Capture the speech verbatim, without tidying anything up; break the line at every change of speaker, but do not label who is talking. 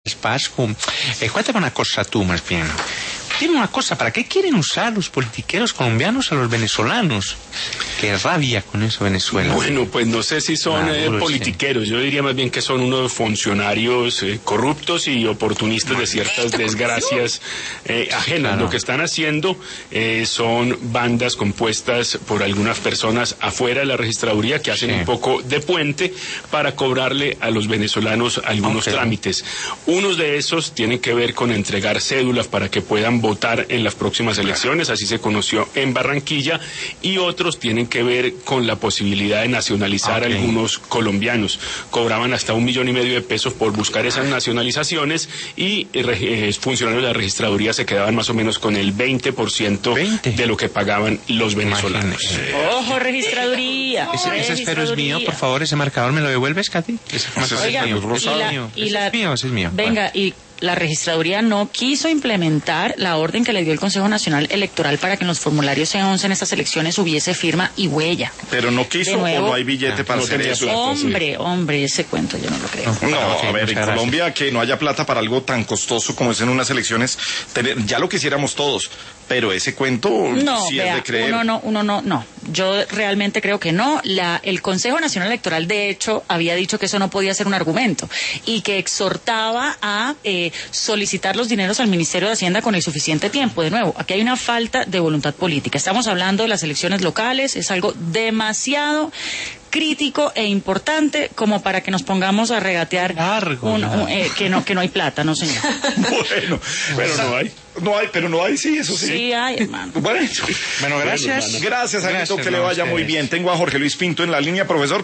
Pascu, eh, cuéntame una cosa tú más bien. Dime una cosa, ¿para qué quieren usar los politiqueros colombianos a los venezolanos? Qué rabia con eso Venezuela.
Bueno, pues no sé si son eh, politiqueros, yo diría más bien que son unos funcionarios eh, corruptos y oportunistas de ciertas desgracias eh, ajenas. Claro. Lo que están haciendo eh, son bandas compuestas por algunas personas afuera de la registraduría que hacen sí. un poco de puente para cobrarle a los venezolanos algunos okay. trámites. Unos de esos tienen que ver con entregar cédulas para que puedan votar en las próximas elecciones, así se conoció en Barranquilla, y otros tienen que ver con la posibilidad de nacionalizar okay. algunos colombianos. Cobraban hasta un millón y medio de pesos por buscar esas nacionalizaciones y eh, funcionarios de la registraduría se quedaban más o menos con el veinte por ciento ¿veinte? De lo que pagaban los venezolanos.
Imagínate. Ojo, registraduría.
Ese, ese espero es mío, por favor, ese marcador me lo devuelves, Katy. Ese
Oiga,
es mío.
Y la,
mío.
Y
ese
la,
es mío, ese es mío.
Venga, y la registraduría no quiso implementar la orden que le dio el Consejo Nacional Electoral para que en los formularios C once en estas elecciones hubiese firma y huella.
Pero no quiso nuevo, o no hay billete ah, para no hacer eso.
Plata, hombre, sí. hombre, ese cuento yo no lo creo.
No, no a ver, en Colombia que no haya plata para algo tan costoso como es en unas elecciones, tener, ya lo quisiéramos todos, pero ese cuento
no,
sí
vea,
es de creer.
Uno no, uno no, no. Yo realmente creo que no. La, el Consejo Nacional Electoral, de hecho, había dicho que eso no podía ser un argumento y que exhortaba a eh, solicitar los dineros al Ministerio de Hacienda con el suficiente tiempo. De nuevo, aquí hay una falta de voluntad política. Estamos hablando de las elecciones locales, es algo demasiado crítico e importante como para que nos pongamos a regatear
largo,
un,
largo.
Un, eh, que no que no hay plata, no señor.
Bueno, pero no hay. No hay, pero no hay, sí, eso sí.
Sí hay, hermano.
Bueno,
bueno gracias.
Gracias, Anito, que le vaya muy bien. Tengo a Jorge Luis Pinto en la línea, profesor.